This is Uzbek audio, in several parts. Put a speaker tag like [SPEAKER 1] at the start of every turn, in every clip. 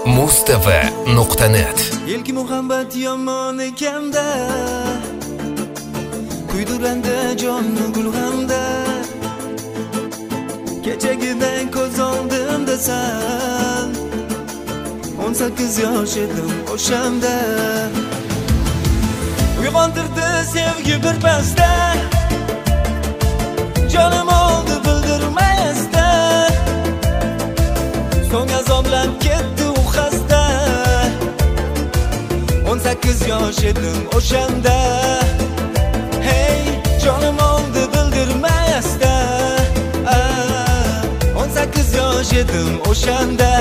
[SPEAKER 1] Mustafa.net.
[SPEAKER 2] Ilk muhabbat yomon ekanda, kuydiranda jonni gulg'anda, kechagidan ko'z oldimda san 18 yosh edim o'shanda. Uyg'ontirdi sevgi bir pasda, jonim oldi bildirmasdan, so'ng azoblab ketdi u xasta. 18 yosh edim o'shanda, hey jonim oldi bildirmasdan, 18 yosh edim o'shanda.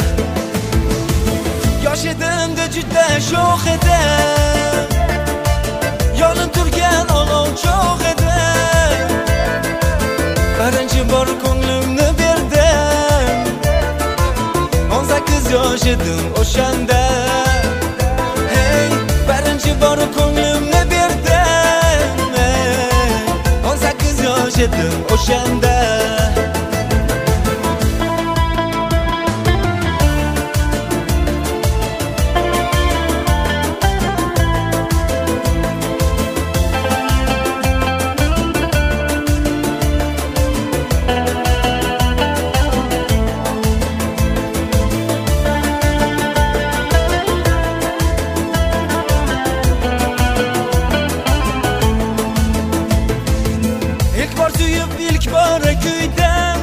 [SPEAKER 2] Yosh edimda juda sho'x edim, yonib turgan olov cho'g' edim. Birinchi bor ko'nglimni berdim, 18 yosh edim o'shanda. Hey, birinchi bor ko'nglimni berdim, 18 yosh edim o'shanda. İlk bora kuydim,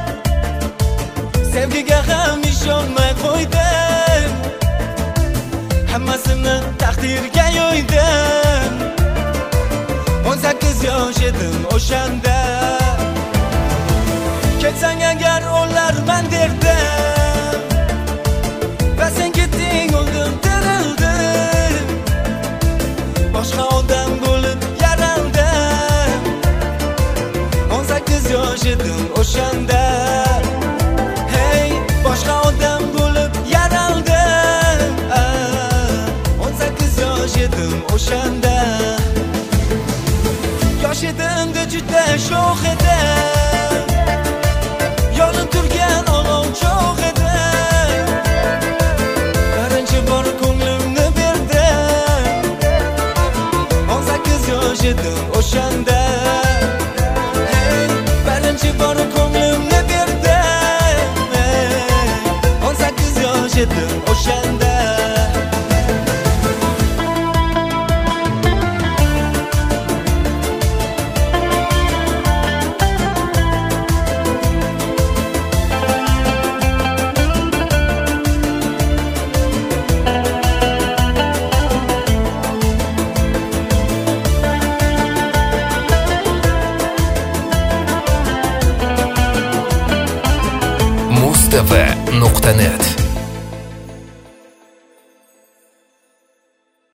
[SPEAKER 2] sevgiga ham ishonmay qo'ydim, hammasini taqdirga yo'ydim. 18 yosh edim o'shanda, ketsang agar o'larman derdim, va sen ketding, o'ldim, tirildim, boshqa odam bo'lib yaraldim. 18 yosh edim o'shanda, hey boshqa odam bo'lib yaraldim, 18 yosh edim o'shanda. Yosh edimda juda sho'x edim, yonib turgan olov cho'g' edim. Birinchi bor ko'nglimni berdim, 18 yosh edim o'shanda. Birinchi bor ko'nglimni berdim, 18 yosh edim o'shanda.
[SPEAKER 1] Mustafa.net.